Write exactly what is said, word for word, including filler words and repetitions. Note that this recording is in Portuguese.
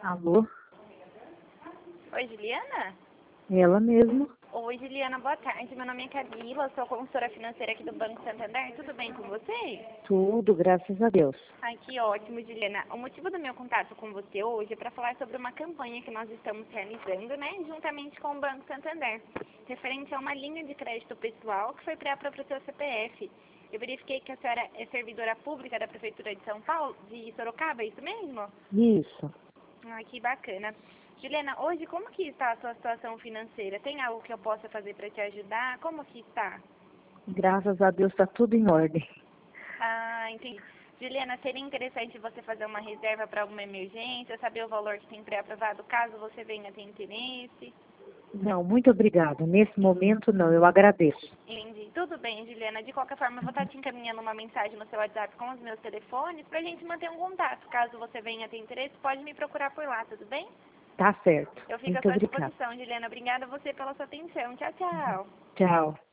Alô? Oi, Juliana? Ela mesmo? Oi, Juliana, boa tarde. Meu nome é Camila, sou consultora financeira aqui do Banco Santander. Tudo bem com você? Tudo, graças a Deus. Ai, que ótimo, Juliana. O motivo do meu contato com você hoje é para falar sobre uma campanha que nós estamos realizando, né, juntamente com o Banco Santander, referente a uma linha de crédito pessoal que foi criada para o seu C P F. Eu verifiquei que a senhora é servidora pública da Prefeitura de São Paulo, de Sorocaba, é isso mesmo? Isso. Ai, que bacana. Juliana, hoje como que está a sua situação financeira? Tem algo que eu possa fazer para te ajudar? Como que está? Graças a Deus está tudo em ordem. Ah, entendi. Juliana, seria interessante você fazer uma reserva para alguma emergência, saber o valor que tem pré-aprovado, caso você venha ter interesse? Não, muito obrigada. Nesse momento não, eu agradeço. Entendi. Tudo bem, Juliana. De qualquer forma, eu vou estar te encaminhando uma mensagem no seu WhatsApp com os meus telefones para a gente manter um contato. Caso você venha ter interesse, pode me procurar por lá, tudo bem? Tá certo. Eu fico à Muito sua obrigada. disposição, Juliana. Obrigada a você pela sua atenção. Tchau, tchau. Tchau.